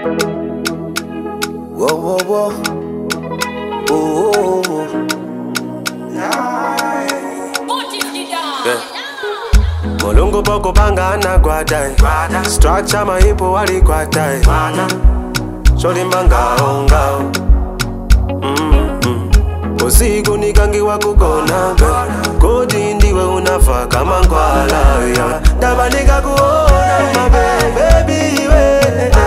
Whoa, whoa, whoa. Oh, oh, oh. Molungu poko panga na guadai. Structure mahipo wali guadai. Shori mbanga ongao. Usiku nikangi wakugona be. Kodi ndiwe unafa kama ngwala ya. Tabanika kuona my baby we.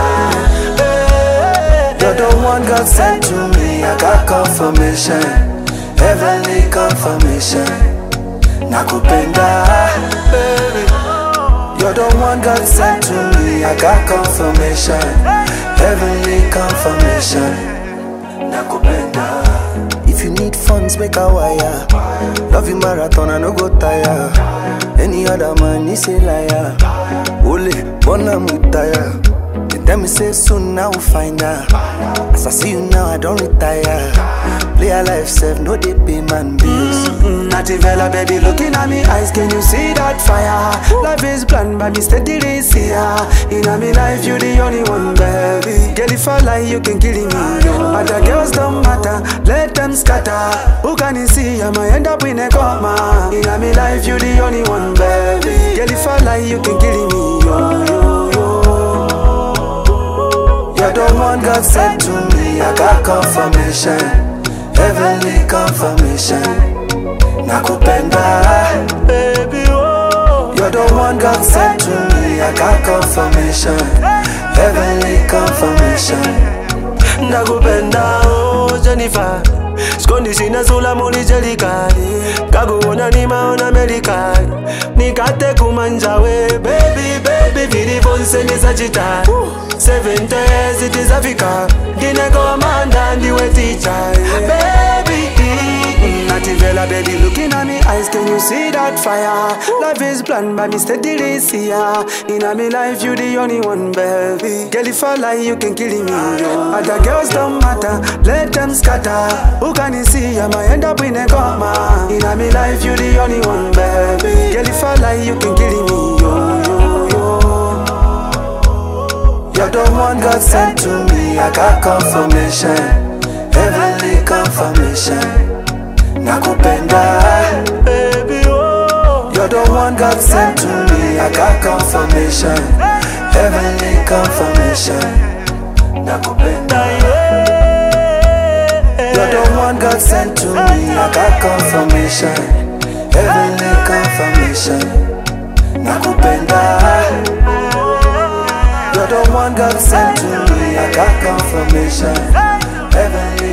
You're the one God sent to me. I got confirmation, heavenly confirmation. Nakupenda, baby. You're the one God sent to me. I got confirmation, heavenly confirmation. Nakupenda. If you need funds, make a wire. Love you marathon, I no go tire. Any other man is a liar. Ole, bona mutaya. They tell me say soon I will find her. As I see you now, I don't retire. Play a life safe, no they pay man bills. Nativella, baby, looking at me eyes, can you see that fire? Life is planned by me, steadily see ya. In a me life, you the only one, baby. Girl, if I lie, you can kill me. Other girls don't matter, let them scatter. Who can you see? I might end up in a coma. In a me life, you the only one, baby. Girl, if I lie, you can kill me. You're the one God sent to me. I got confirmation, heavenly confirmation. Nakupenda, baby, oh. You're the one God sent to me. I got confirmation, heavenly confirmation. Nakupenda, oh Jennifer. Skondi sina sula muli jelikari. Kaguona ni maona Amerikani. Nikate kumanjawe, baby, baby. Vili vonse nisa chita 7 days it is Africa. Gine komanda ndiwe teacher, baby. Nativella, baby, looking at me eyes, can you see that fire? Life is planned by me, steadily see ya. In a me life, you the only one, baby. Girl, if I lie, you can kill me. Other girls don't matter, let them scatter. Who can you see? I might end up in a coma. In a me life, you the only one, baby. Girl, if I lie, you can kill me. You're the one God sent to me. I got confirmation, heavenly confirmation. Nakupenda, baby, oh. You're the one God sent to me. I got confirmation, heavenly confirmation. Nakupenda, you're the one God sent to me. I got confirmation, heavenly confirmation. Nakupenda, you're the one God sent to me. I got confirmation, heavenly